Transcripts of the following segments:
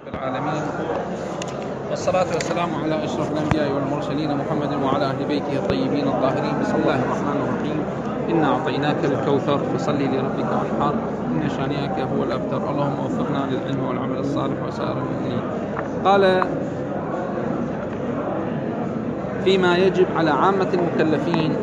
رب العالمين، والصلاة والسلام على أشرف الأنبياء والمرسلين محمد وعلى أهل بيته الطيبين الطاهرين. بسم الله الرحمن الرحيم. إنا أعطيناك الكوثر فصل لربك وانحر إن شانئك هو الأبتر. اللهم وفقنا للعلم والعمل الصالح وسائر المؤمنين. قال فيما يجب على عامة المكلفين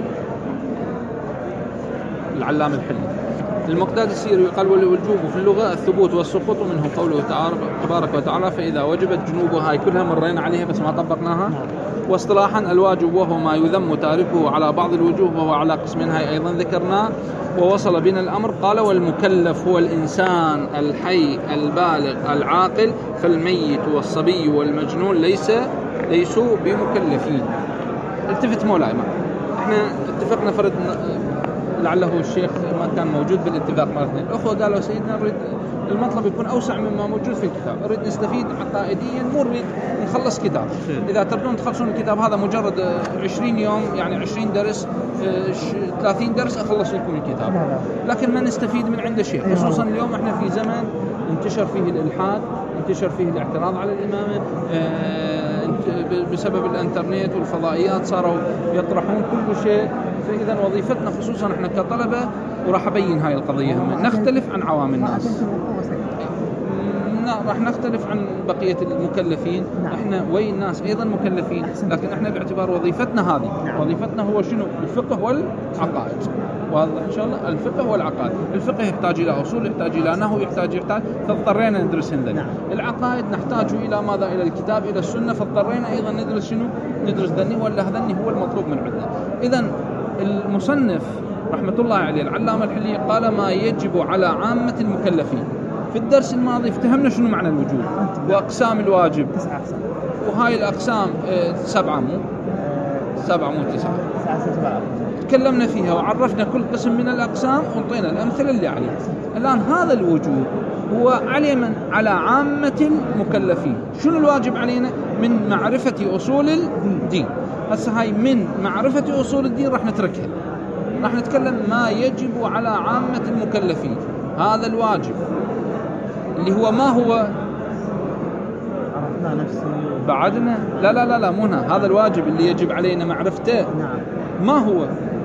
العلام الحلي المقداد السيري قال: والوجوب في اللغة الثبوت والسقوط، منه قوله تبارك وتعالى: فإذا وجبت جنوبها. كلها مرينا عليها بس ما طبقناها. واصطلاحا الواجب وهو ما يذم تاركه على بعض الوجوه، وهو على قسمها أيضا ذكرناه. ووصل بنا الأمر قال: والمكلف هو الإنسان الحي البالغ العاقل، فالميت والصبي والمجنون ليسوا بمكلفين. التفت مولاي، احنا اتفقنا فرد، لعله الشيخ ما كان موجود بالاتفاق مرتين. الأخوة قالوا: سيدنا نريد المطلب يكون أوسع مما موجود في الكتاب، نريد نستفيد عقائديا، مو نريد نخلص كتاب. إذا تردون تخلصون الكتاب هذا مجرد 20 يوم، يعني 20 درس، 30 درس أخلص لكم الكتاب، لكن ما نستفيد من عنده شيء. خصوصا اليوم احنا في زمن انتشر فيه الإلحاد، انتشر فيه الاعتراض على الإمامة، بسبب الانترنت والفضائيات صاروا يطرحون كل شيء. فإذا وظيفتنا خصوصا احنا كطلبة، وراح أبين هاي القضية هم، نختلف عن عوام الناس، راح نختلف عن بقية المكلفين. احنا وين الناس أيضا مكلفين، لكن احنا باعتبار وظيفتنا هذه، وظيفتنا هو شنو؟ الفقه والعقائد. وهذا إن شاء الله الفقه والعقائد. الفقه يحتاج إلى أصول، يحتاج إلى نحو، يحتاج فاضطرينا ندرس هذا. العقائد نحتاج إلى ماذا؟ إلى الكتاب، إلى السنة، فاضطرينا أيضا ندرس شنو؟ ندرس ذني، ولا هذني هو المطلوب من عندنا. إذن المصنف رحمة الله عليه العلامة الحلي قال: ما يجب على عامة المكلفين. في الدرس الماضي افتهمنا شنو معنى الوجوب وأقسام الواجب، 9 أقسام، وهاي الأقسام 7 مو 9 تكلمنا فيها وعرفنا كل قسم من الأقسام وانطينا الأمثلة اللي عليه. الآن هذا الوجوب هو على من؟ على عامة المكلفين. شنو الواجب علينا؟ من معرفة أصول الدين. هسه هاي من معرفة أصول الدين راح نتركها، راح نتكلم ما يجب على عامة المكلفين. هذا الواجب اللي هو ما هو؟ عرفنا نفسه بعدنا لا مو هنا. هذا الواجب اللي يجب علينا معرفته. ما هو؟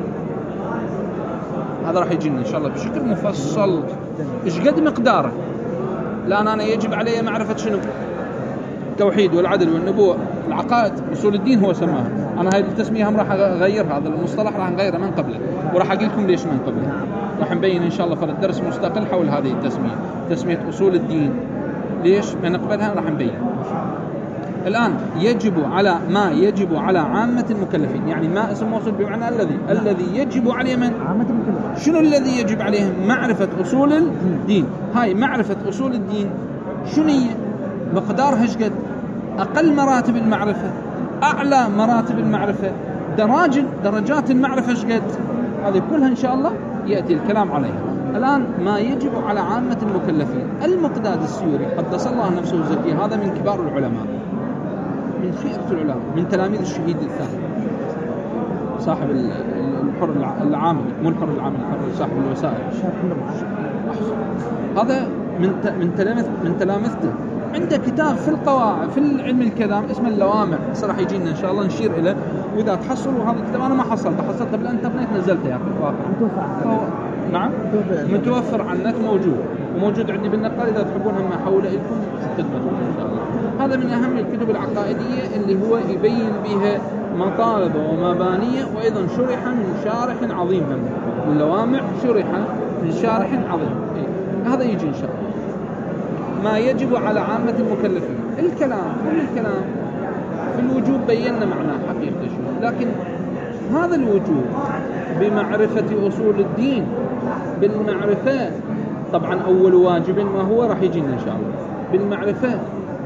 هذا راح يجينا إن شاء الله بشكل مفصل. إيش قد مقداره؟ الآن أنا يجب علي معرفة شنو؟ التوحيد والعدل والنبوة، العقائد، أصول الدين هو سماها. أنا هاي التسمية هم راح أغير، هذا المصطلح راح نغيره من قبله، وراح أقول لكم ليش من قبله. راح نبين إن شاء الله فرد درس مستقل حول هذه التسمية، تسمية أصول الدين. ليش من قبلها راح نبين. الآن يجب على ما يجب على عامة المكلفين، يعني ما اسم موصول بمعنى الذي يجب عليه من؟ عامة المكلفين. شنو الذي يجب عليهم؟ معرفة أصول الدين. هاي معرفة أصول الدين شنو هي؟ مقدارها ايش قد؟ أقل مراتب المعرفة، أعلى مراتب المعرفة، درجات المعرفة ايش قد؟ هذه كلها إن شاء الله يأتي الكلام عليها. الآن ما يجب على عامة المكلفين. المقداد السيوري قدس الله نفسه وزكيه، هذا من كبار العلماء، من خيرة العلماء، من تلاميذ الشهيد الثاني صاحب الحر العامل، مو الحر العامل، صاحب الوسائل. هذا من تلامذته. عنده كتاب في القواعد في العلم الكلام اسمه اللوامع، راح يجينا ان شاء الله نشير اليه. واذا تحصلوا هذا الكتاب، انا ما حصلته بالانترنت، نزلته يا اخي. نعم متوفر على النت، موجود عندي بالنقال. اذا تحبون هم احوله لكم خدمتكم ان شاء الله. هذا من اهم الكتب العقائديه اللي هو يبين بها مطالب ومبانيه، وايضا شرح من شارح عظيم. اللوامع شرح من شارح عظيم. هذا يجي ان شاء الله. ما يجب على عامة المكلفين. كل الكلام في الوجوب بينا معناه حقيقة شنو، لكن هذا الوجوب بمعرفة أصول الدين، بالمعرفة طبعا أول واجب ما هو راح يجينا إن شاء الله بالمعرفة،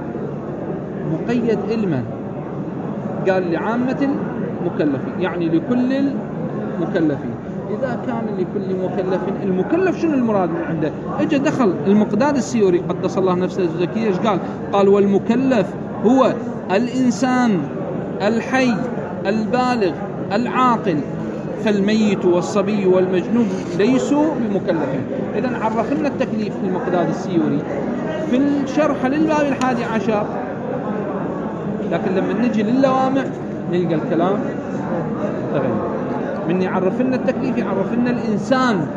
مقيد علما. قال لعامة المكلفين، يعني لكل المكلفين. إذا كان لكل مكلف، المكلف شنو المراد من عنده؟ اجى دخل المقداد السيوري قدس الله نفسه الزكية، ايش قال؟ والمكلف هو الإنسان الحي البالغ العاقل، فالميت والصبي والمجنون ليسوا بمكلفين. إذن عرفنا التكليف في المقداد السيوري في الشرح للباب 11. لكن لما نجي للوامع نلقى الكلام تغير. من يعرف لنا التكليف يعرف لنا الإنسان،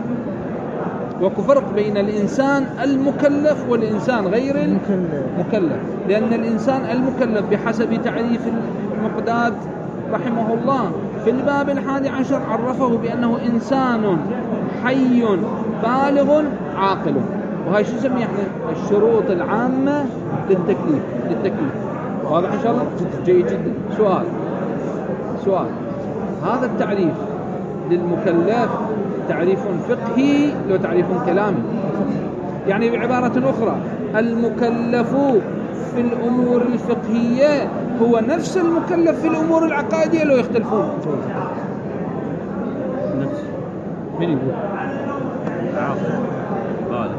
وكفرق بين الإنسان المكلف والإنسان غير المكلف، لأن الإنسان المكلف بحسب تعريف المقداد رحمه الله في الباب 11 عرفه بأنه إنسان حي بالغ عاقل. وهي شو نسميه احنا؟ الشروط العامة للتكليف. واضح إن شاء الله؟ جيد جدا. سؤال هذا التعريف للمكلف تعريف فقهي لو تعريف كلامي؟ يعني بعبارة أخرى المكلف في الأمور الفقهية هو نفس المكلف في الأمور العقائدية لو يختلفون؟ نفس. من يقول؟ هذا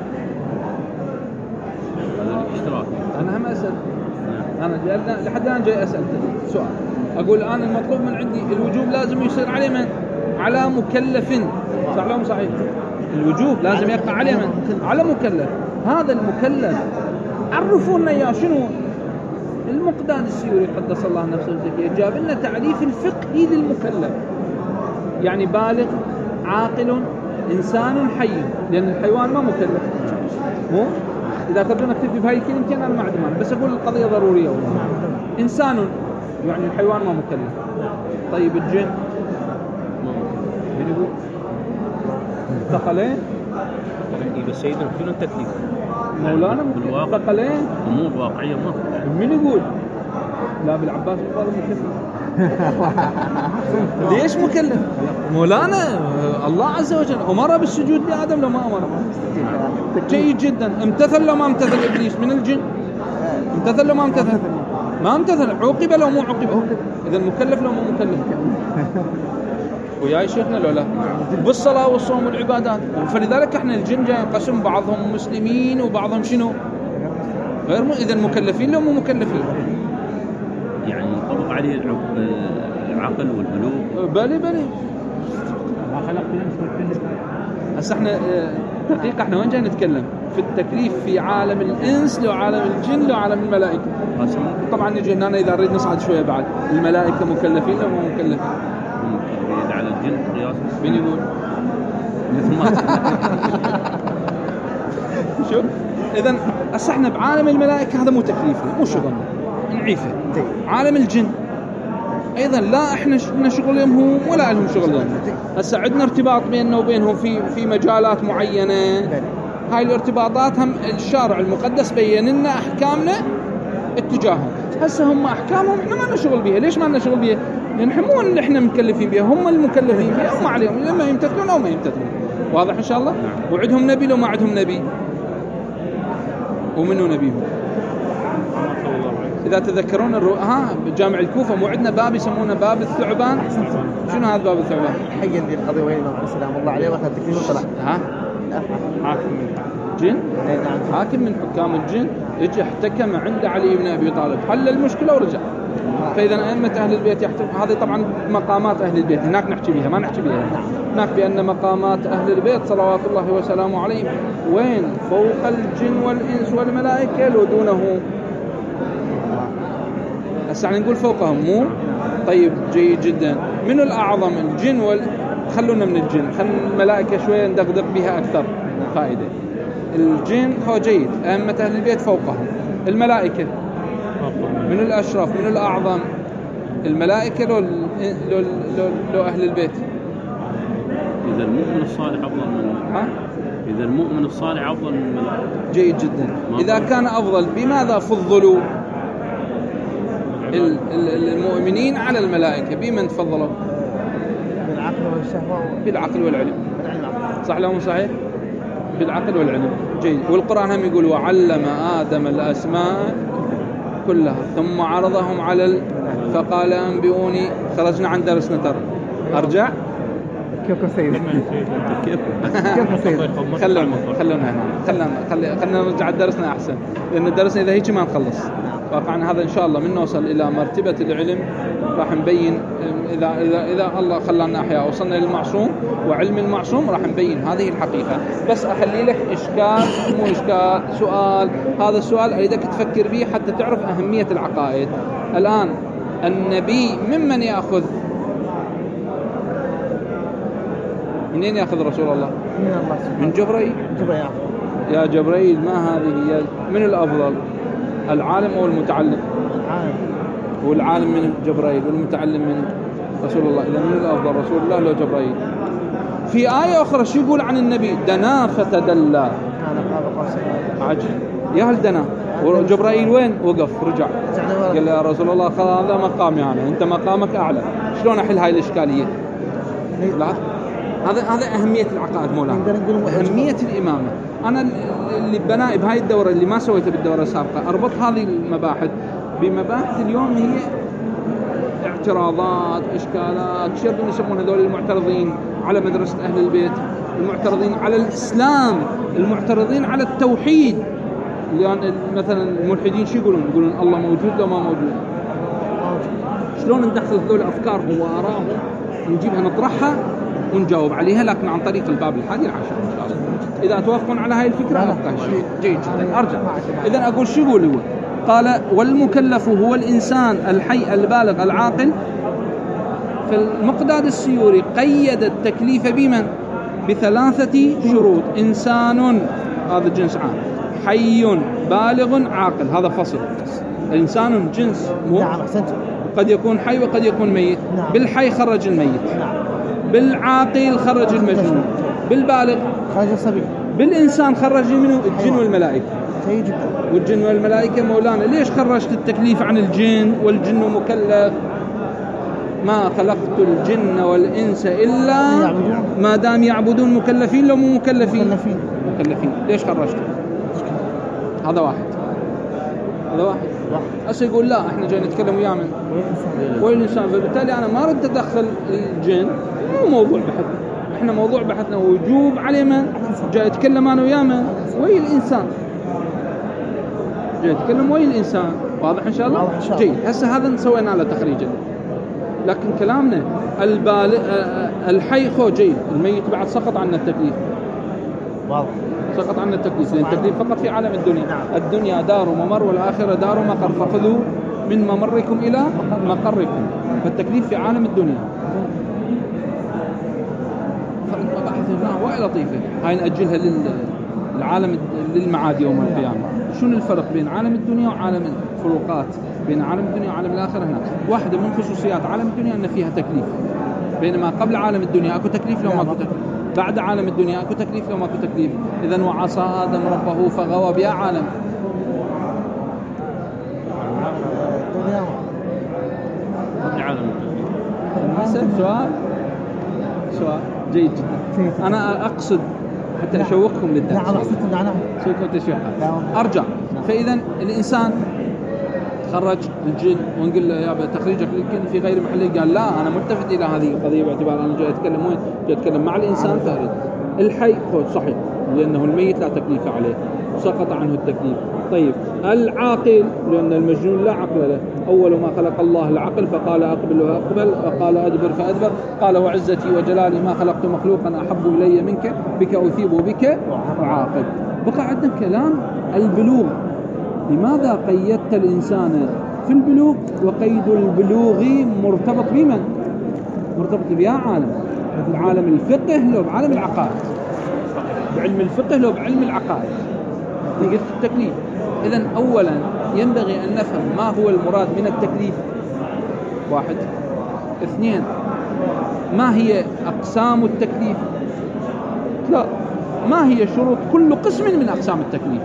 الاشتراك. أنا هم أسأل. أنا لحد الآن جاي أسأل سؤال. أقول الآن المطلوب من عندي الوجوب لازم يصير عليه من؟ على مكلف. صح لهم صحيح؟ الوجوب لازم يقع عليه من؟ على مكلف. هذا المكلف عرفونا يا شنو؟ المقداد السيوري قدس الله نفسه الزكية جاب لنا تعريف الفقهي للمكلف، يعني بالغ عاقل إنسان حي، لأن الحيوان ما مكلف. مو إذا تبدون نكتفي بهاي الكلمتين أنا ما عندي مانع، بس أقول القضية ضرورية والله. إنسان يعني الحيوان ما مكلف. طيب الجن من يقول؟ ثقلين؟ بس سيدنا شنو التكليف؟ مولانا ثقلين أمور واقعية ما. من يقول؟ لا بالعباس قال مكلف. ليش مكلف؟ مولانا الله عز وجل أمر بالسجود لآدم لو ما أمر. جيد جدا. امتثل لو ما امتثل إبليس من الجن؟ امتثل لو ما امتثل؟ ما امتثل. عوقب لو مو عوقب؟ إذا مكلف لو مو مكلف؟ وياي شيخنا لو لا بالصلاة والصوم والعبادات. فلذلك احنا الجن جاي ينقسم بعضهم مسلمين وبعضهم شنو؟ غير إذا مكلفين لو مو مكلفين؟ يعني طبق عليه العقل والبلوغ. بلي ما خلقت الانس والجن. هسه احنا دقيقة احنا وين جاي نتكلم؟ في التكليف في عالم الإنس لو عالم الجن لو عالم الملائكة. طبعا نجي هنا إذا نريد نصعد شوية بعد. الملائكة مكلفين لو مو مكلفين؟ على الجن قياس. مين يقول؟ شوف إذن هسه احنا بعالم الملائكة هذا مو تكليفنا مو شغلنا نعيفه. عالم الجن أيضا لا احنا شغلهم هم ولا لهم شغلهم. هسه عندنا ارتباط بيننا وبينهم في مجالات معينة. هاي الارتباطات هم الشارع المقدس بين لنا أحكامنا اتجاههم. هسه هم أحكامهم احنا ما لنا شغل بيها. ليش ما لنا شغل بيها؟ لأن احنا مو اللي احنا مكلفين بيها، هم المكلفين بيها، هم عليهم لما يمتثلون أو ما يمتثلون. واضح إن شاء الله؟ وعدهم نبي لو ما عدهم نبي؟ ومنو نبيهم؟ إذا تذكرون بجامع الكوفة مو عندنا باب يسمونه باب الثعبان. شنو هذا باب الثعبان؟ حي ذي القضية وين سلام الله عليه واخذ تكليف وطلع. حاكم من جن؟ حاكم من حكام الجن اجى احتكم عند علي بن أبي طالب حل المشكلة ورجع. فإذا أئمة أهل البيت هذه طبعا مقامات أهل البيت هناك نحكي بها ما نحكي بها هناك بأن مقامات أهل البيت صلوات الله وسلامه عليهم وين؟ فوق الجن والإنس والملائكة لو دونه. هسه نقول فوقهم مو؟ طيب جيد جدا. من الأعظم الجن خلونا من الجن، خلونا الملائكة شوية ندقدق بها أكثر فائدة. الجن هو جيد، أئمة أهل البيت فوقهم. الملائكة من الأشرف من الأعظم، الملائكة لو أهل البيت. إذا المؤمن الصالح أفضل من إذا المؤمن الصالح أفضل من الملائكة. جيد جدا. إذا كان أفضل بماذا فضلوا المؤمنين على الملائكة؟ بمن تفضلوا؟ بالعقل والشهوة. بالعقل والعلم. صح لهم صحيح؟ بالعقل والعلم. جيد. والقرآن هم يقول وعلم آدم الأسماء كلها ثم عرضهم على فقال أنبئوني. خرجنا عن درسنا ترى. أرجع كيف سيد؟ كيف سيد؟ خلونا نرجع درسنا أحسن، لأن درسنا إذا هيك ما نخلص. واقعا هذا إن شاء الله من نوصل إلى مرتبة العلم راح نبين إذا الله خلانا أحياء وصلنا للمعصوم وعلم المعصوم راح نبين هذه الحقيقة. بس أخلي لك إشكال مو إشكال سؤال، هذا السؤال أريدك تفكر به حتى تعرف أهمية العقائد. الآن النبي ممن يأخذ؟ منين يأخذ رسول الله؟ من جبريل. يا جبريل ما هذه هي؟ من الأفضل العالم أو المتعلم؟ والعالم من جبريل والمتعلم من رسول الله. إذا من الأفضل رسول الله لو جبريل؟ في آية أخرى شو يقول عن النبي؟ دنا فتدلى. عجل يا هل دنا وجبريل وين وقف رجع قال يا رسول الله هذا مقامي أنا، أنت مقامك أعلى. شلون أحل هاي الإشكالية؟ لا هذا أهمية العقائد مولانا، أهمية الإمامة. أنا اللي بنائي بهاي الدورة اللي ما سويته بالدورة السابقة أربط هذه المباحث بمباحث اليوم هي اعتراضات إشكالات. شو يبدون يسمون هذول المعترضين على مدرسة أهل البيت، المعترضين على الإسلام، المعترضين على التوحيد. لأن مثلا الملحدين شو يقولون الله موجود لو ما موجود. شلون ندخل هذول أفكارهم وآراءهم ونجيبها نطرحها ونجاوب عليها، لكن عن طريق الباب الحادي العشر إن شاء الله. إذا توافقون على هاي الفكرة أبقى شيء جيد جدا. أرجع إذا أقول شو يقول هو؟ قال والمكلف هو الإنسان الحي البالغ العاقل. فالمقداد السيوري قيد التكليف بمن؟ بثلاثة شروط. إنسان هذا جنس عام، حي بالغ عاقل هذا فصل. إنسان جنس قد يكون حي وقد يكون ميت. بالحي خرج الميت، بالعاقل خرج المجنون، بالبالغ خرج الصبي، بالإنسان خرج منه الجن والملائكة. والجن والملائكة مولانا ليش خرجت التكليف عن الجن؟ والجن مكلف. ما خلقت الجن والإنس إلا ما دام يعبدون. مكلفين لو مو مكلفين؟ مكلفين. ليش خرجته؟ هذا واحد. أصلا يقول لا احنا جاي نتكلم وياه من والإنسان، فبالتالي أنا ما أريد أدخل الجن، مو موضوع بحثنا. احنا موضوع بحثنا وجوب عليه من جاي يتكلم أنا وياه من ويا الإنسان، جاي يتكلم ويا الإنسان. واضح إن شاء الله؟ جيد. هسه هذا سوينا له تخريجا، لكن كلامنا الحي خو جيد، الميت بعد سقط عنا التكليف. واضح سقط عنا التكليف، لأن التكليف فقط في عالم الدنيا. الدنيا دار ممر والآخرة دار مقر، فخذوا من ممركم إلى مقركم. فالتكليف في عالم الدنيا. فبحثنا وايد لطيفة هاي نأجلها للعالم للمعاد يوم القيامة. شنو الفرق بين عالم الدنيا وعالم الفروقات بين عالم الدنيا وعالم الآخرة؟ هناك واحدة من خصوصيات عالم الدنيا أن فيها تكليف، بينما قبل عالم الدنيا أكو تكليف لو ما أكو تكليف، بعد عالم الدنيا أكو تكليف لو ما أكو تكليف. إذن وعصى آدم ربه فغوى بيا عالم سؤال جيد جدا. أنا أقصد حتى أشوقكم للدرس. أرجع. فإذا الإنسان خرج الجن ونقول له يا تخريجك للجن في غير محله، قال لا أنا ملتفت إلى هذه القضية باعتبار أنا جاي أتكلم وين؟ جاي أتكلم مع الإنسان. فأريد الحي صحيح لأنه الميت لا تكليف عليه، سقط عنه التكليف. طيب العاقل لأن المجنون لا عقل له. أول ما خلق الله العقل فقال أقبل وأقبل، وقال أدبر فأدبر، قال وعزتي وجلالي ما خلقت مخلوقا أحب إلي منك، بك أثيب وبك أعاقب. بقى عندنا كلام البلوغ. لماذا قيدت الإنسان في البلوغ؟ وقيد البلوغ مرتبط بمن؟ مرتبط بيا عالم الفقه لو بعالم العقائد، بعلم الفقه لو بعلم العقائد. قلت التكليف. إذن أولا ينبغي أن نفهم ما هو المراد من التكليف. واحد. اثنين ما هي أقسام التكليف؟ لا ما هي شروط كل قسم من أقسام التكليف؟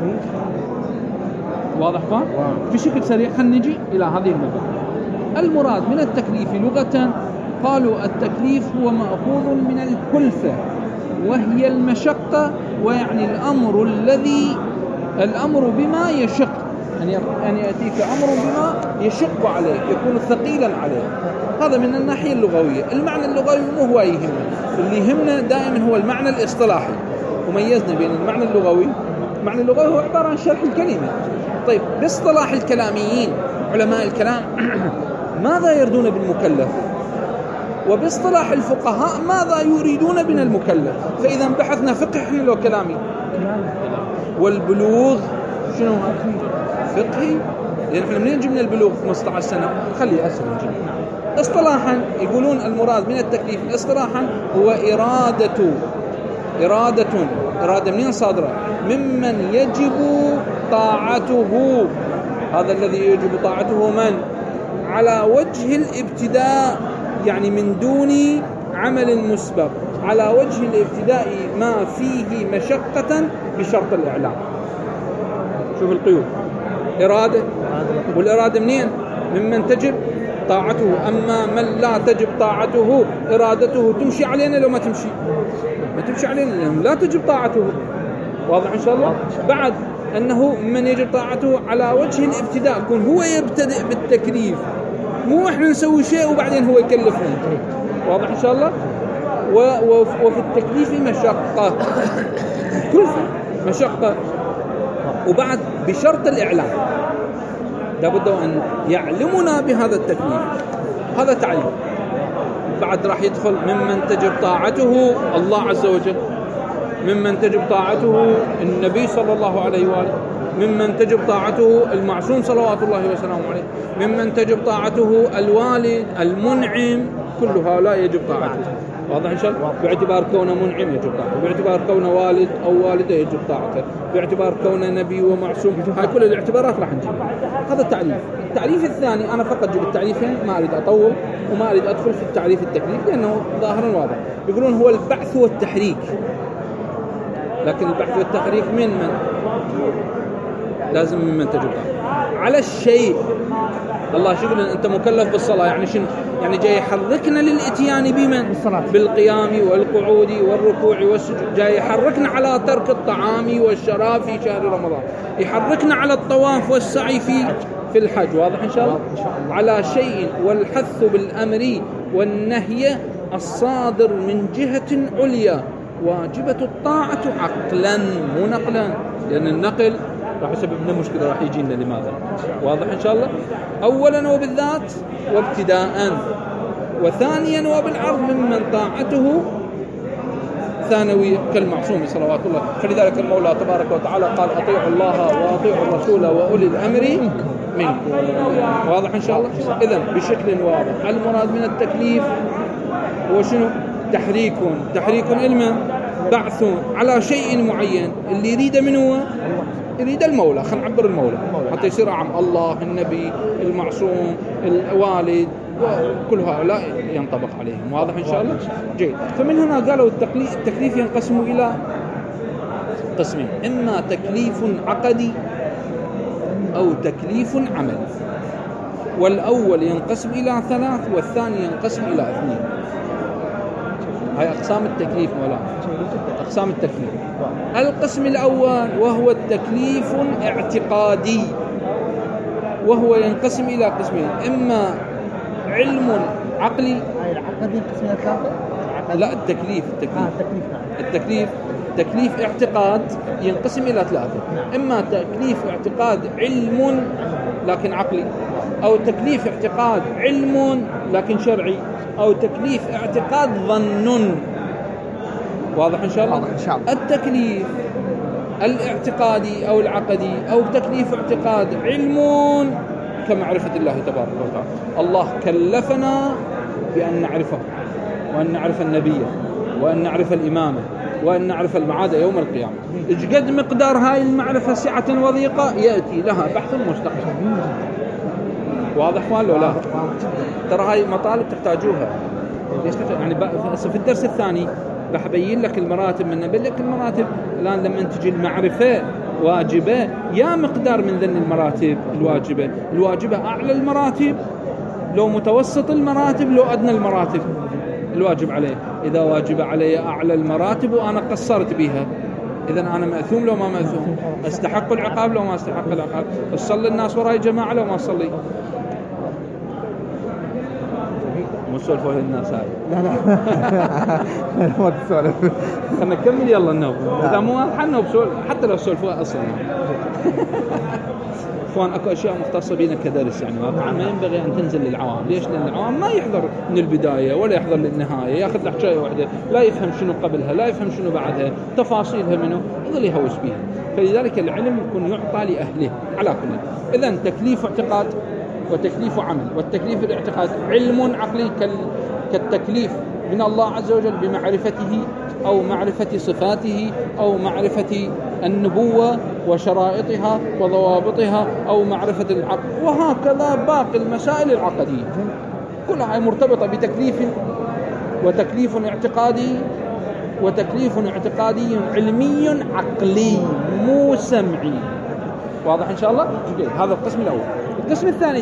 واضح فهم؟ في شكل سريع خلينا نجي إلى هذه المبادئ. المراد من التكليف لغة قالوا التكليف هو مأخوذ من الكلفة وهي المشقة، ويعني الأمر بما يشق، يعني يأتيك أمر بما يشق عليك يكون ثقيلا عليك. هذا من الناحية اللغوية. المعنى اللغوي مو هو يهمنا، اللي يهمنا دائما هو المعنى الاصطلاحي. وميزنا بين المعنى اللغوي، المعنى اللغوي هو عبارة عن شرح الكلمة. طيب باصطلاح الكلاميين علماء الكلام ماذا يردون بالمكلف؟ وباصطلاح الفقهاء ماذا يريدون من المكلف؟ فإذا بحثنا فقه احنا لو كلامي، والبلوغ شنو فقهي، لأن احنا منين جبنا البلوغ 15 سنة؟ خلي أسهل نجيب. اصطلاحا يقولون المراد من التكليف اصطلاحا هو إرادة منين صادرة؟ ممن يجب طاعته. هذا الذي يجب طاعته من؟ على وجه الابتداء، يعني من دون عمل مسبق، على وجه الابتداء ما فيه مشقة بشرط الإعلام. شوف القيود، إرادة، والإرادة منين؟ ممن تجب طاعته. أما من لا تجب طاعته إرادته تمشي علينا لو ما تمشي؟ ما تمشي علينا لأنه لا تجب طاعته. واضح إن شاء الله؟ بعد أنه من يجب طاعته على وجه الابتداء، يكون هو يبتدئ بالتكليف، مو إحنا نسوي شيء وبعدين هو يكلفنا. واضح إن شاء الله؟ وفي التكليف مشقة، كلفة مشقة. وبعد بشرط الإعلام، لابد أن يعلمنا بهذا التكليف. هذا تعليم. بعد راح يدخل ممن تجب طاعته الله عز وجل، ممن تجب طاعته النبي صلى الله عليه وآله، ممن تجب طاعته المعصوم صلوات الله وسلامه عليه، ممن تجب طاعته الوالد المنعم، كل هؤلاء يجب طاعته. واضح إن شاء الله؟ باعتبار كونه منعم يجب طاعته، باعتبار كونه والد أو والدة يجب طاعته، باعتبار كونه نبي ومعصوم. هاي كل الاعتبارات راح نجيبها. هذا التعريف. التعريف الثاني أنا فقط جبت التعريفين، ما أريد أطول وما أريد أدخل في التعريف التكليف لأنه ظاهرا واضح. يقولون هو البعث والتحريك. لكن البحث والتحريك من لازم من تجب على الشيء. الله شو يقول أنت مكلف بالصلاة، يعني شنو؟ يعني جاي يحركنا للإتيان بمن؟ بالقيام والقعود والركوع والسجود. جاي يحركنا على ترك الطعام والشراب في شهر رمضان، يحركنا على الطواف والسعي في الحج. واضح إن شاء الله؟ على شيء، والحث بالأمر والنهي الصادر من جهة عليا واجبة الطاعة عقلا مو نقلا، لأن النقل راح يسبب لنا مشكلة، راح يجينا لماذا. واضح إن شاء الله؟ أولا وبالذات وابتداء، وثانيا وبالعرض ممن طاعته ثانوية كالمعصوم صلوات الله. فلذلك المولى تبارك وتعالى قال أطيعوا الله وأطيعوا الرسول وأولي الأمر منكم. واضح إن شاء الله؟ إذن بشكل واضح المراد من التكليف هو شنو؟ تحريك علما، بعث على شيء معين. اللي يريد منه يريد المولى، خلينا نعبر المولى حتى يصير عام الله، النبي، المعصوم، الوالد، وكل هؤلاء ينطبق عليهم. واضح إن شاء الله؟ جيد. فمن هنا قالوا التكليف ينقسم إلى قسمين، إما تكليف عقدي أو تكليف عملي. والأول ينقسم إلى 3 والثاني ينقسم إلى 2. هاي أقسام التكليف ولا أقسام التكليف. القسم الأول وهو التكليف اعتقادي، وهو ينقسم إلى قسمين، إما علم عقلي. العقدي قسم 3؟ لا، التكليف تكليف اعتقاد ينقسم إلى 3. إما تكليف اعتقاد علم لكن عقلي، أو تكليف اعتقاد علم لكن شرعي، أو تكليف اعتقاد ظن. واضح إن شاء الله؟ التكليف الاعتقادي أو العقدي أو تكليف اعتقاد علم كمعرفة الله تبارك وتعالى. الله كلفنا بأن نعرفه، وأن نعرف النبي، وأن نعرف الإمامة، وأن نعرف المعاد يوم القيامة. قد مقدار هاي المعرفة سعة وضيقة يأتي لها بحث مستقل. واضح ولا لا؟ ترى هاي مطالب تحتاجوها. ليش يعني في الدرس الثاني راح أبين لك المراتب، من نبين لك المراتب. الآن لما تجي المعرفة واجبة، يا مقدار من ذن المراتب الواجبة أعلى المراتب، لو متوسط المراتب، لو أدنى المراتب الواجب عليه. إذا واجب علي أعلى المراتب وأنا قصرت بها، إذا أنا مأثوم لو ما مأثوم، أستحق العقاب لو ما أستحق العقاب، أصلي الناس وراي جماعة لو ما أصلي. مو سولفوا للناس هاي. لا ما تسولف. خلنا نكمل يلا النوب. إذا مو حنا بسول حتى لو سولفوها أصلا. اخوان اكو اشياء مختصه بينا كدرس يعني واقعا ما ينبغي ان تنزل للعوام. ليش؟ لان العوام ما يحضر من البدايه ولا يحضر للنهايه، ياخذ له حكايه واحده لا يفهم شنو قبلها لا يفهم شنو بعدها تفاصيلها منه يظل يهوس بها. فلذلك العلم يكون يعطى لاهله على كل. اذا تكليف اعتقاد وتكليف عمل. والتكليف الاعتقاد علم عقلي كالتكليف من الله عز وجل بمعرفته أو معرفة صفاته أو معرفة النبوة وشرائطها وضوابطها أو معرفة العقل، وهكذا باقي المسائل العقدية كلها مرتبطة بتكليف وتكليف اعتقادي وتكليف اعتقادي علمي عقلي مو سمعي. واضح إن شاء الله؟ جيد. هذا القسم الأول. القسم الثاني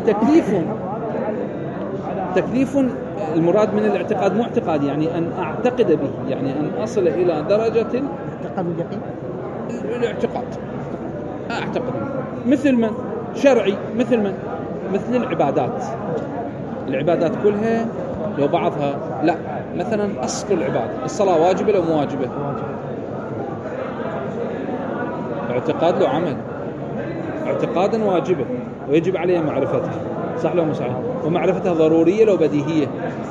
تكليف المراد من الاعتقاد مو اعتقاد يعني أن أعتقد به، يعني أن أصل إلى درجة الاعتقاد أعتقد به. مثل من؟ شرعي. مثل العبادات كلها لو بعضها لا. مثلا أصل العبادة الصلاة واجبة لو مو واجبة؟ اعتقاد لو عمل اعتقادا واجبة ويجب عليه معرفتها، صح لو مو صحيح؟ ومعرفتها ضرورية لو بديهية؟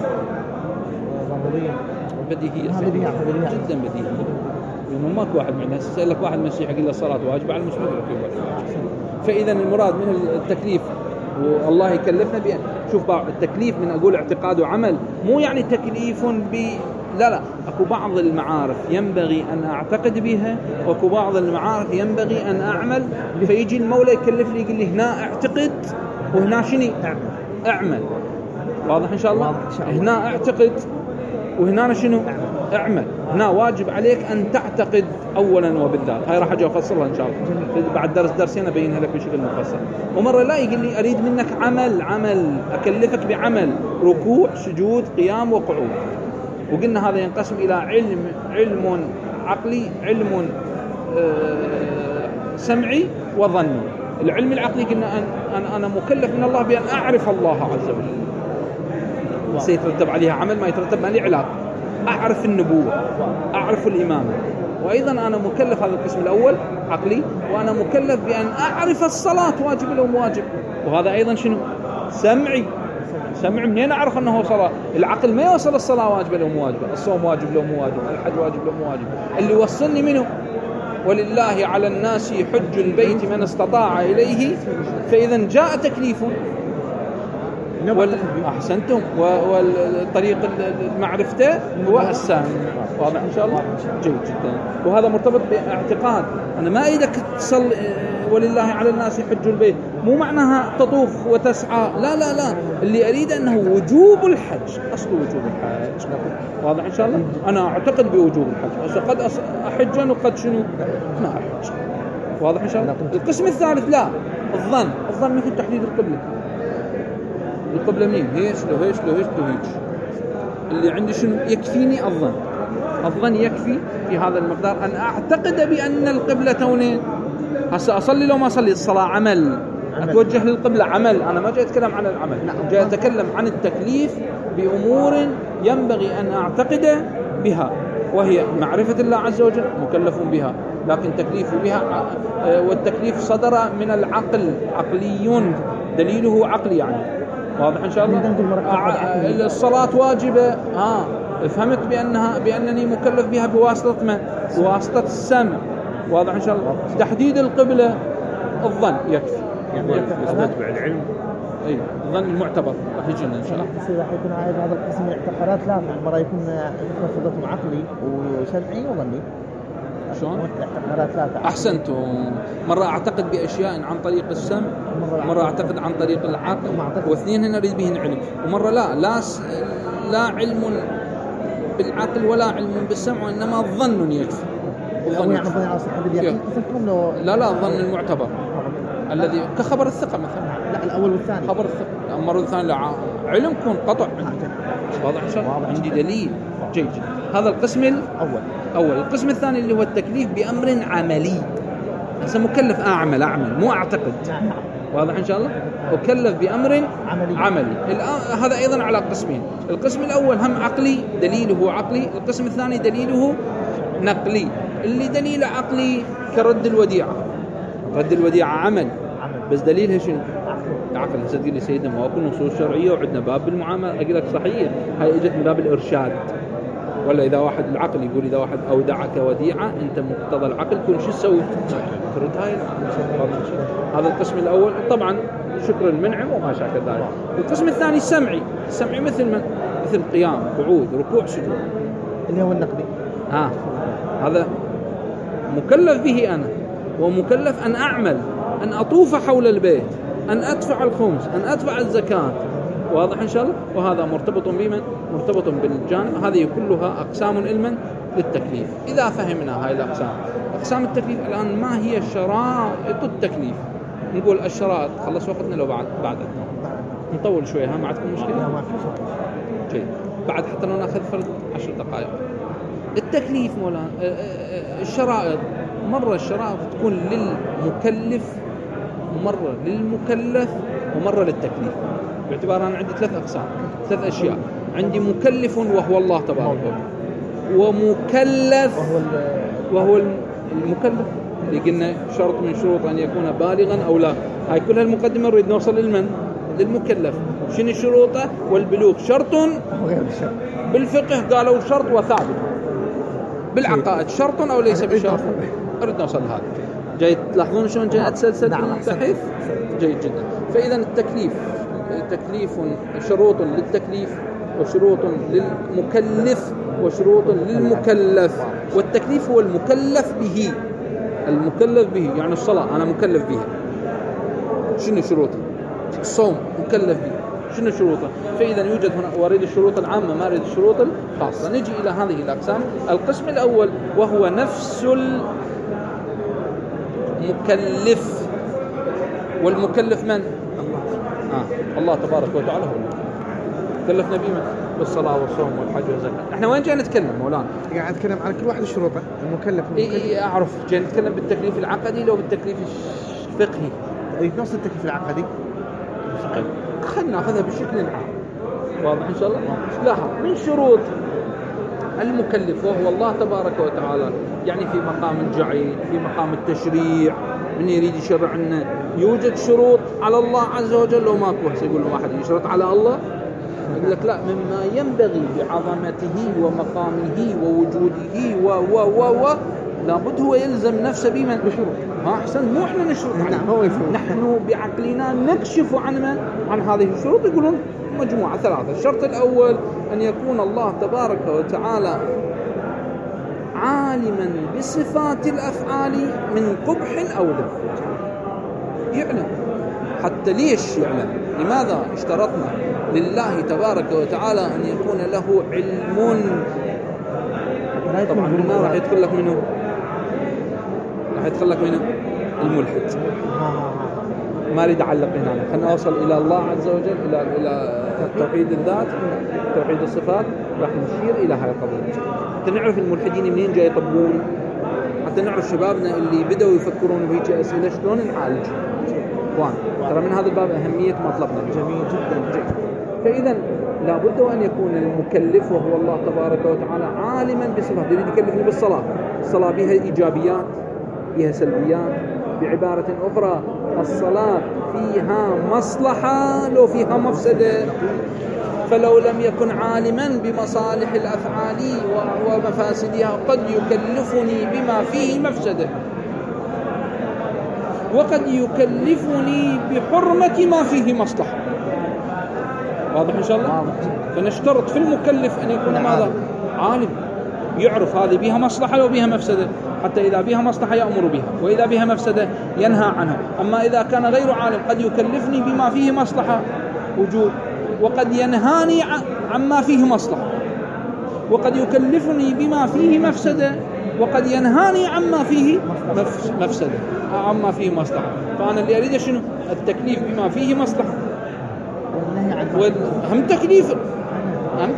بديهية جدا بديهية. لأنه ماكو واحد من الناس يسأل لك واحد مسيحي يقول له الصلاة واجبة على المسلمين. فإذا المراد من التكليف والله يكلفنا بأن شوف التكليف من أقول اعتقاد وعمل مو يعني تكليف لا أكو بعض المعارف ينبغي أن أعتقد بها وأكو بعض المعارف ينبغي أن أعمل. فيجي المولى يكلفني يقول لي هنا اعتقد وهنا شنو أعمل. واضح إن شاء الله؟ هنا اعتقد وهنا شنو اعمل. هنا واجب عليك أن تعتقد أولا وبالذات. هاي راح أجي أفصلها إن شاء الله بعد درسين أبينها لك بشكل مفصل. ومرة لا يقول لي أريد منك عمل أكلفك بعمل ركوع سجود قيام وقعود. وقلنا هذا ينقسم إلى علم عقلي علم سمعي وظني. العلم العقلي قلنا أنا مكلف من الله بأن أعرف الله عز وجل، سيترتب عليها عمل ما يترتب عليه علاقة. أعرف النبوة أعرف الإمامة. وأيضا أنا مكلف هذا القسم الأول عقلي وأنا مكلف بأن أعرف الصلاة واجب أو مواجب. وهذا أيضا شنو سمعي. سمع منين أعرف أنه صلاة؟ العقل ما يوصل الصلاة واجب أو مواجبة، الصوم واجب أو مواجب، الحج واجب أو مواجب. اللي يوصلني منه ولله على الناس حج البيت من استطاع إليه. فإذا جاء تكليف أحسنتم والطريق المعرفته هو السامع. واضح إن شاء الله؟ جيد جدا. وهذا مرتبط باعتقاد. أنا ما أريدك تصل ولله على الناس حج البيت مو معناها تطوف وتسعى، لا اللي أريد أنه وجوب الحج، أصل وجوب الحج. واضح إن شاء الله؟ أنا أعتقد بوجوب الحج، قد أحج وقد شنو ما أحج. واضح إن شاء الله؟ القسم الثالث لا الظن مثل تحديد القبلة منين هيش لو هيش اللي عندي شنو يكفيني الظن يكفي في هذا المقدار أن أعتقد بأن القبلة تونين. هسه أصلي لو ما أصلي الصلاة عمل. أتوجه للقبلة عمل. أنا ما جاي أتكلم عن العمل، جاي أتكلم عن التكليف بأمور ينبغي أن أعتقد بها، وهي معرفة الله عز وجل مكلف بها، لكن تكليف بها والتكليف صدر من العقل عقلي دليله عقلي يعني. واضح إن شاء الله؟ الصلاة واجبة فهمت بأنني مكلف بها بواسطة السمع. واضح إن شاء الله؟ تحديد القبلة الظن يكفي يعني يتبع العلم. أي الظن المعتبر راح يجينا إن شاء الله. راح يكون هذا القسم الاعتقادات لا مرة يكون تفضلتم عقلي وشرعي وظني. شلون؟ الاعتقادات ثلاثة. أحسنتم. مرة أعتقد بأشياء عن طريق السمع، مرة أعتقد عن طريق العقل، واثنين هنا نريد بهن علم. ومرة لا علم بالعقل ولا علم بالسمع، وإنما ظن يكفي. لا الظن المعتبر الذي كخبر الثقة مثلا. لا الأول والثاني. خبر الثقة. المرة الثانية لا علم كون قطع. واضح إن شاء الله؟ عندي دليل. جيد. هذا القسم الأول. القسم الثاني اللي هو التكليف بأمر عملي. هسه مكلف أعمل مو أعتقد. واضح إن شاء الله. أكلف بأمر عملي. الآن هذا أيضا على قسمين. القسم الأول هم عقلي، دليله عقلي. القسم الثاني دليله نقلي. اللي دليله عقلي كرد الوديعة. رد الوديعة عمل، بس دليلها شنو؟ عقل. هسه تقول لي سيدنا ما اكو نصوص شرعيه وعندنا باب بالمعامله، اقول لك صحيح، هاي اجت من باب الارشاد. ولا اذا واحد العقل يقول اذا واحد اودعك وديعه انت مقتضى العقل كل شو تسوي؟ ترد هاي. هذا القسم الاول، طبعا شكر المنعم وما شاكل ذلك. القسم الثاني السمعي. السمعي مثل قيام، قعود، ركوع، سجود، اللي هو النقدي. هذا مكلف به انا، ومكلف ان اعمل، ان اطوف حول البيت، أن أدفع الخمس، أن أدفع الزكاة. واضح إن شاء الله. وهذا مرتبط بمن؟ مرتبط بالجانب. هذه كلها أقسام علما للتكليف. إذا فهمنا هاي الأقسام، أقسام التكليف الآن ما هي شرائط التكليف؟ نقول الشرائط. خلص وقتنا لو بعد نطول شوية. ما عندكم مشكلة؟ ما في شيء بعد حتى لو نأخذ فرد 10 دقائق. التكليف مولانا الشرائط، مرة الشرائط تكون للمكلف، مرة للمكلف، ومرة للتكليف. باعتبار أنا عندي 3 أقسام، 3 أشياء. عندي مكلف وهو الله تبارك وتعالى، ومكلف وهو المكلف اللي قلنا شرط من شروط أن يكون بالغا أو لا. هاي كلها المقدمة نريد نوصل للمن؟ للمكلف. شنو شروطه؟ والبلوغ شرط، بالفقه قالوا شرط وثابت، بالعقائد شرط أو ليس بشرط. أريد نوصل لهذا. جاي تلاحظون شلون جاي أتسلسل التحيف؟ جيد جدا. فإذا التكليف شروط للتكليف، وشروط للمكلف، وشروط للمكلف. والتكليف هو المكلف به. المكلف به يعني الصلاة أنا مكلف بها، شنو شروطه؟ الصوم مكلف به، شنو شروطه؟ فإذا يوجد هنا، وأريد الشروط العامة ما أريد الشروط الخاصة. نجي إلى هذه الأقسام. القسم الأول وهو نفس المكلف. والمكلف من؟ الله تبارك وتعالى هو كلفنا بما بالصلاة والصوم والحج والزكاة. احنا وين جاي نتكلم مولانا؟ قاعد نتكلم عن كل واحد شروطه. المكلف أعرف جاي نتكلم بالتكليف العقدي لو بالتكليف الفقهي؟ نفس التكليف العقدي. خلنا ناخذها بشكل عام. واضح إن شاء الله. لاحظ من شروط المكلف وهو الله تبارك وتعالى، يعني في مقام الجعيل، في مقام التشريع، من يريد يشرع لنا يوجد شروط على الله عز وجل لو ماكو. يقول واحد يشرط على الله، يقول لك لا، مما ينبغي بعظمته ومقامه ووجوده و لابد هو يلزم نفسه بمن؟ بشروط. أحسن، مو احنا نشرط عليه، نحن بعقلنا نكشف عن من؟ عن هذه الشروط. يقولون مجموعة 3. الشرط الأول أن يكون الله تبارك وتعالى عالما بصفات الأفعال من قبح أو ذم. يعلم. حتى ليش يعلم؟ لماذا اشترطنا لله تبارك وتعالى أن يكون له علم؟ طبعا هنا راح يدخل لك منه، الملحد. ما أريد أعلق هنا، خلنا أوصل إلى الله عز وجل، إلى توحيد الذات، توحيد الصفات. راح نشير إلى هاي القضية حتى نعرف الملحدين منين جاي يطبون، حتى نعرف شبابنا اللي بدأوا يفكرون بهيك أسئلة شلون نعالج. ترى من هذا الباب أهمية مطلبنا. جميل جدا. فإذا لابد أن يكون المكلف وهو الله تبارك وتعالى عالما بصفات. يريد يكلفني بالصلاة. الصلاة بها إيجابيات، بها سلبيات. بعبارة أخرى الصلاة فيها مصلحة لو فيها مفسدة. فلو لم يكن عالما بمصالح الأفعال ومفاسدها قد يكلفني بما فيه مفسدة، وقد يكلفني بحرمة ما فيه مصلحة. واضح إن شاء الله؟ فنشترط في المكلف أن يكون ماذا؟ عالم، يعرف هذه بها مصلحة لو بها مفسدة، حتى إذا بها مصلحة يأمر بها، وإذا بها مفسدة ينهى عنها. أما إذا كان غير عالم قد يكلفني بما فيه مصلحة وجود، وقد ينهاني عما فيه مصلحة، وقد يكلفني بما فيه مفسدة، وقد ينهاني عما فيه مفسدة، عما فيه مصلحة. فأنا اللي أريد شنو؟ التكليف بما فيه مصلحة، وهم تكليف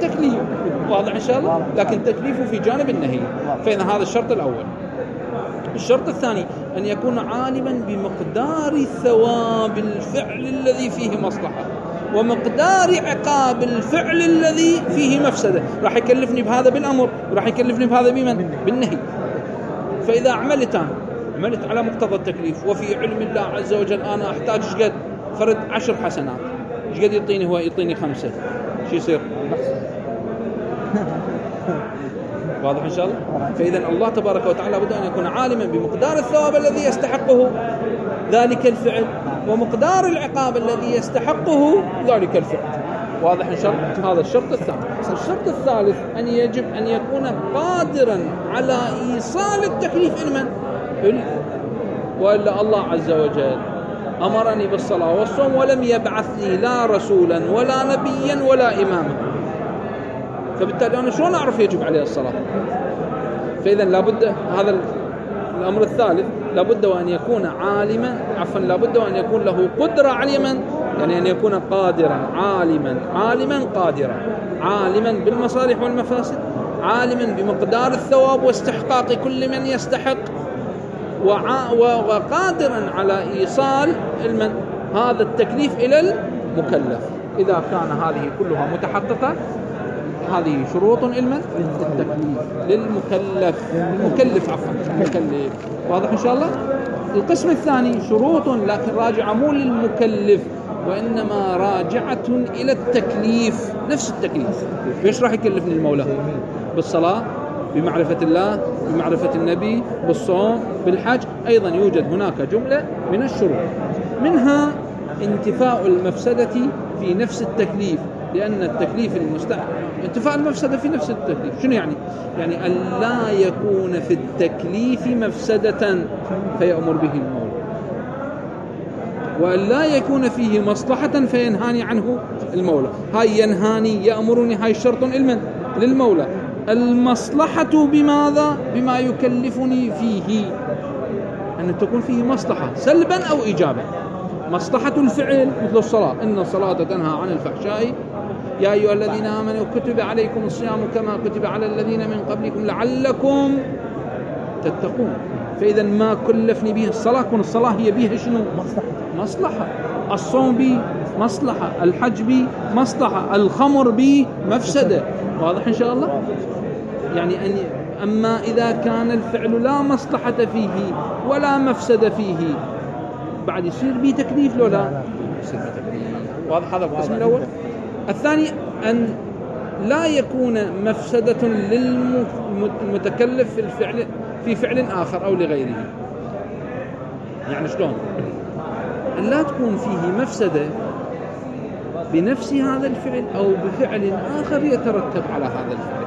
واضح إن شاء الله، لكن تكليفه في جانب النهي. فإن هذا الشرط الأول. الشرط الثاني أن يكون عالما بمقدار ثواب الفعل الذي فيه مصلحة ومقدار عقاب الفعل الذي فيه مفسدة. راح يكلفني بهذا بالأمر وراح يكلفني بهذا بالنهي. فإذا عملت على مقتضى التكليف وفي علم الله عز وجل أنا أحتاج قد فرد 10 حسنات، ايش قد يعطيني؟ هو يعطيني 5، شو يصير؟ واضح إن شاء الله؟ فإذا الله تبارك وتعالى بد أن يكون عالما بمقدار الثواب الذي يستحقه ذلك الفعل ومقدار العقاب الذي يستحقه ذلك الفعل. واضح إن شاء الله؟ هذا الشرط الثاني. الشرط الثالث أن يجب أن يكون قادرا على إيصال التكليف إلى من؟ وإلا الله عز وجل أمرني بالصلاة والصوم ولم يبعثني لا رسولا ولا نبيا ولا إماما، فبالتالي أنا شلون أعرف يجب عليه الصلاة؟ فإذا لابد هذا الأمر الثالث لابد وأن يكون عالما، لابد وأن يكون له قدرة علما، يعني أن يكون قادرا عالما قادرا، عالما بالمصالح والمفاسد، عالما بمقدار الثواب واستحقاق كل من يستحق، وقادرا على إيصال هذا التكليف إلى المكلف. إذا كان هذه كلها متحققة هذه شروط للتكليف للمكلف مكلف. واضح إن شاء الله؟ القسم الثاني شروط لكن راجعة مو للمكلف وإنما راجعة إلى التكليف، نفس التكليف. إيش راح يكلفني المولى؟ بالصلاة، بمعرفة الله، بمعرفة النبي، بالصوم، بالحج. أيضا يوجد هناك جملة من الشروط، منها انتفاء المفسدة في نفس التكليف، لأن التكليف انتفاء المفسدة في نفس التكليف. شنو يعني؟ يعني أن لا يكون في التكليف مفسدة فيأمر به المولى، وأن لا يكون فيه مصلحة فينهاني عنه المولى. هاي ينهاني يأمرني، هاي شرط للمولى. المصلحة بماذا؟ بما يكلفني فيه، أن تكون فيه مصلحة سلبا أو إيجابا. مصلحة الفعل مثل الصلاة، إن الصلاة تنهى عن الفحشاء يا أيها الذين آمنوا كتب عليكم الصيام كما كتب على الذين من قبلكم لعلكم تتقون. فإذا ما كلفني به الصلاة، كون الصلاة هي بها شنو؟ مصلحة. الصوم به مصلحة، الحج به مصلحة، الخمر به مفسدة. واضح إن شاء الله؟ يعني أما إذا كان الفعل لا مصلحة فيه ولا مفسدة فيه بعد يصير به تكليف لو لا يصير به تكليف. واضح هذا القسم الأول. الثاني أن لا يكون مفسدة للمتكلف في فعل آخر أو لغيره. يعني شلون؟ أن لا تكون فيه مفسدة بنفس هذا الفعل أو بفعل آخر يترتب على هذا الفعل.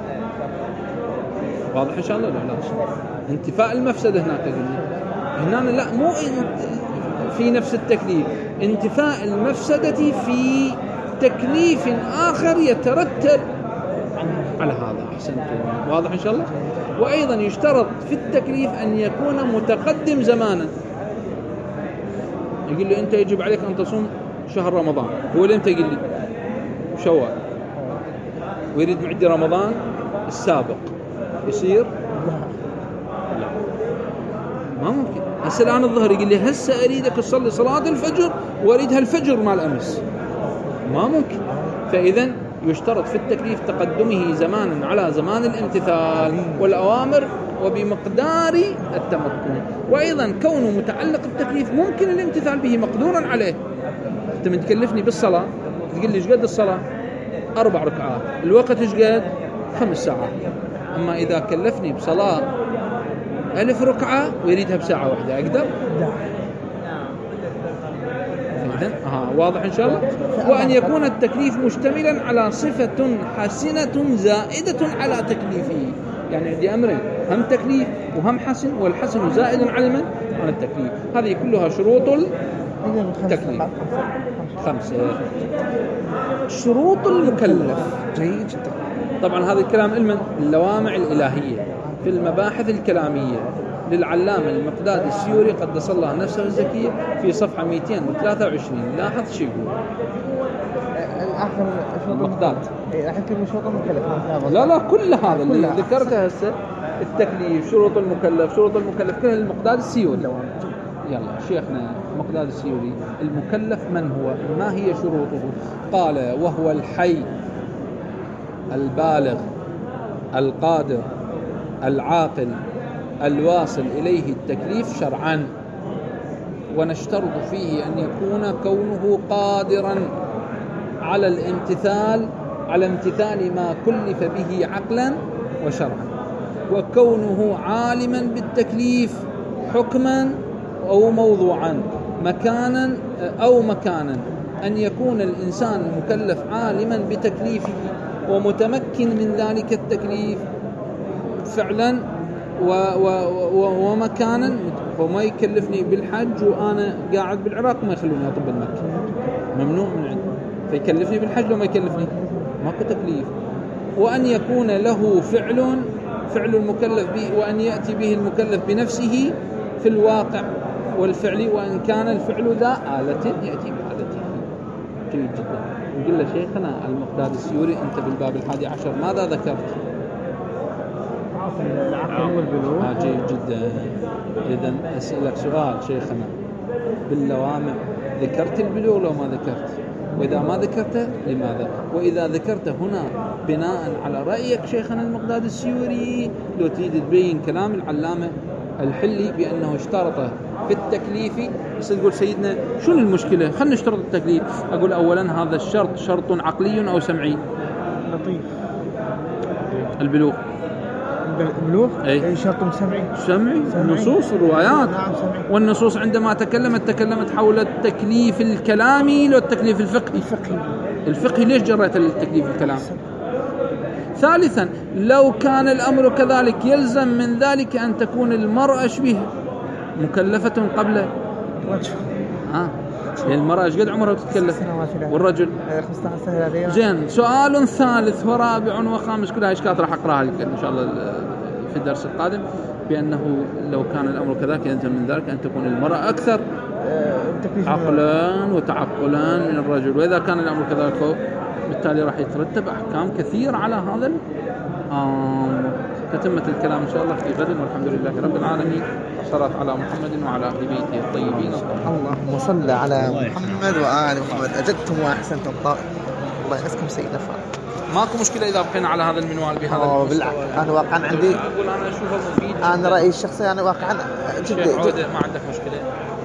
واضح إن شاء الله؟ لا انتفاء المفسدة هنا لا، مو في نفس التكليف، انتفاء المفسدة في تكليف آخر يترتب على هذا. أحسنتم. واضح إن شاء الله؟ وأيضا يشترط في التكليف أن يكون متقدم زمانا. يقول لي أنت يجب عليك أن تصوم شهر رمضان، هو اللي أنت يقول لي شوال ويريد معدي رمضان السابق، يصير؟ لا، ما ممكن. هسه الآن الظهر يقول لي هسه أريدك تصلي صلاة الفجر وأريدها الفجر مال أمس، ما ممكن. فإذا يشترط في التكليف تقدمه زمانا على زمان الامتثال والأوامر وبمقدار التمكن. وأيضا كونه متعلق بالتكليف ممكن الامتثال به مقدورا عليه. أنت من تكلفني بالصلاة تقول لي إيش قد الصلاة؟ 4 ركعات، الوقت إيش قد؟ 5 ساعات. أما إذا كلفني بصلاة 1000 ركعة ويريدها بساعة واحدة أقدر؟ واضح إن شاء الله. وأن يكون التكليف مشتملا على صفة حسنة زائدة على تكليفه. يعني عندي أمرين، هم تكليف وهم حسن، والحسن زائد على من؟ على التكليف. هذه كلها شروط التكليف. 5 شروط المكلف. جيد جدا. طبعا هذا الكلام علما اللوامع الإلهية في المباحث الكلامية للعلامة المقداد السيوري قدس الله نفسه الزكية في صفحة 223. لاحظ شيء يقول الآخر المقداد. راح يكون شروط المكلف. لا كل هذا اللي ذكرته هسه التكليف، شروط المكلف كل المقداد السيوري. يلا شيخنا مقداد السيوري، المكلف من هو؟ ما هي شروطه؟ قال: وهو الحي البالغ القادر العاقل الواصل إليه التكليف شرعا، ونشترط فيه أن يكون كونه قادرا على امتثال ما كلف به عقلا وشرعا، وكونه عالما بالتكليف حكما أو موضوعا، مكانا أو مكانا، أن يكون الإنسان المكلف عالما بتكليفه ومتمكن من ذلك التكليف فعلا ومكانا. وما يكلفني بالحج وأنا قاعد بالعراق ما يخلوني أطب المكة، ممنوع من عنده، فيكلفني بالحج وما يكلفني ماكو تكليف. وأن يكون له فعل المكلف به، وأن يأتي به المكلف بنفسه في الواقع والفعل، وأن كان الفعل ذا آلة يأتي بآلته. جيد جدا. نقول له شيخنا المقداد السيوري، أنت بالباب 11 ماذا ذكرت؟ العقل والبلوغ. جيد جدا. إذن أسألك سؤال شيخنا، باللوامع ذكرت البلوغ لو ما ذكرت؟ وإذا ما ذكرته لماذا؟ وإذا ذكرته هنا بناء على رأيك شيخنا المقداد السيوري، لو تريد تبين كلام العلامة الحلي بأنه اشترطه في التكليف، بس تقول سيدنا شنو المشكلة؟ خلنا نشترط التكليف. أقول أولا هذا الشرط شرط عقلي أو سمعي؟ لطيف. البلوغ أي شرط سمعي. النصوص الروايات. نعم سمعي. والنصوص عندما تكلمت حول التكليف الكلامي لو التكليف الفقهي. ليش جريت التكليف الكلامي؟ ثالثا لو كان الأمر كذلك يلزم من ذلك أن تكون المرأة شبه مكلفة قبل المرأة ايش قد عمرها تتكلف؟ والرجل 15 سنة. زين. سؤال ثالث ورابع وخامس، كلها اشكالات راح اقراها لك ان شاء الله في الدرس القادم، بانه لو كان الامر كذلك يلزم من ذلك ان تكون المرأة اكثر عقلا وتعقلا من الرجل، واذا كان الامر كذلك بالتالي راح يترتب احكام كثير على هذا تتمة الكلام إن شاء الله في غد، والحمد لله رب العالمين، والصلاة على محمد وعلى أهل بيته الطيبين. اللهم صل على محمد وآل محمد. أجدتم وأحسنتم. الله يحفظكم سيدنا فاضل. ماكو مشكلة إذا بقينا على هذا المنوال بهذا بالعكس. أنا واقعا عندي، أقول أنا أشوفه مفيد. أنا رأيي الشخصي أنا واقعا جدا ما عندك مشكلة.